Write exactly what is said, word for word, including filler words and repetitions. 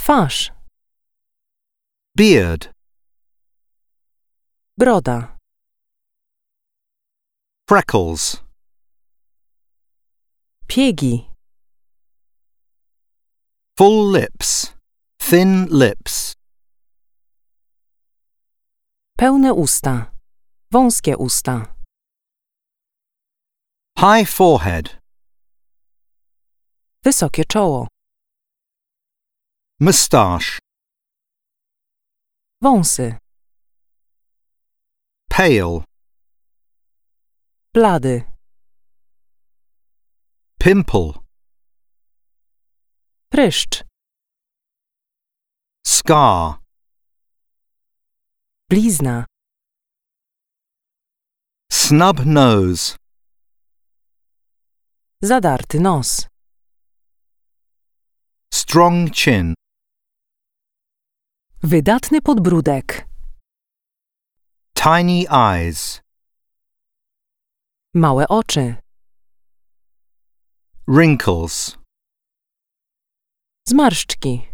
Twarz. Beard. Broda. Freckles. Piegi. Full lips. Thin lips. Pełne usta. Wąskie usta. High forehead. Wysokie czoło. Moustache. Wąsy. Pale. Blady. Pimple. Pryszcz. Scar. Blizna. Snub nose. Zadarty nos. Strong chin. Wydatny podbródek. Tiny eyes. Małe oczy. Wrinkles. Zmarszczki.